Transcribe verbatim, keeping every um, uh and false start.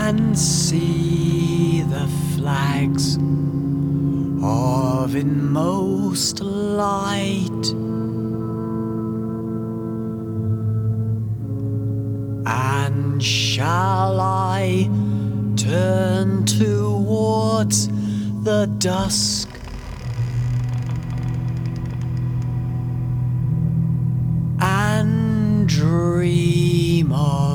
and see the flags of inmost light, and shall I turn towards the dusk and dream of